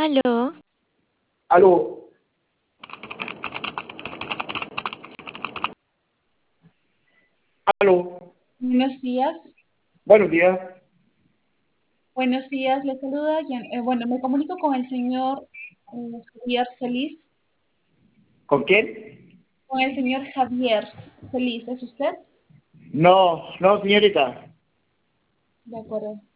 Aló, Aló, aló, Buenos días, buenos días. buenos días, le saluda, bueno, me comunico con el señor Javier Celis, ¿Con quién? con el señor Javier Celis, ¿es usted? No, no, señorita. De acuerdo.